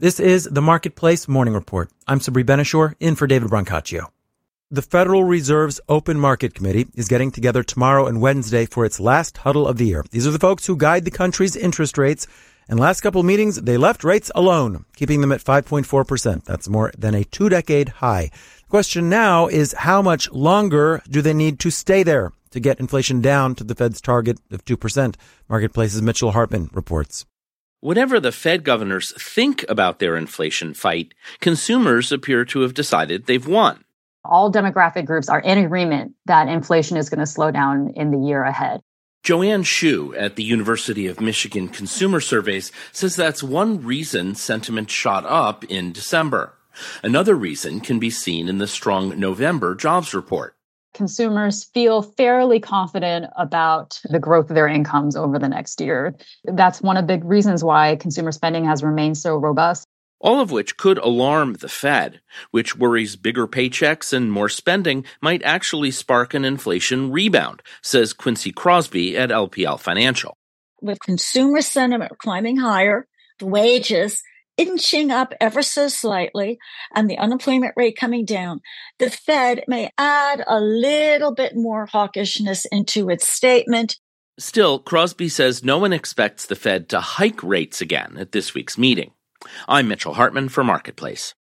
This is the Marketplace Morning Report. I'm Sabri Benishore, in for David Brancaccio. The Federal Reserve's Open Market Committee is getting together tomorrow and Wednesday for its last huddle of the year. These are the folks who guide the country's interest rates. And last couple of meetings, they left rates alone, keeping them at 5.4%. That's more than a 2-decade high. The question now is, how much longer do they need to stay there to get inflation down to the Fed's target of 2%? Marketplace's Mitchell Hartman reports. Whatever the Fed governors think about their inflation fight, consumers appear to have decided they've won. All demographic groups are in agreement that inflation is going to slow down in the year ahead. Joanne Shu at the University of Michigan Consumer Surveys says that's one reason sentiment shot up in December. Another reason can be seen in the strong November jobs report. Consumers feel fairly confident about the growth of their incomes over the next year. That's one of the big reasons why consumer spending has remained so robust. All of which could alarm the Fed, which worries bigger paychecks and more spending might actually spark an inflation rebound, says Quincy Crosby at LPL Financial. With consumer sentiment climbing higher, the wages inching up ever so slightly, and the unemployment rate coming down, the Fed may add a little bit more hawkishness into its statement. Still, Crosby says no one expects the Fed to hike rates again at this week's meeting. I'm Mitchell Hartman for Marketplace.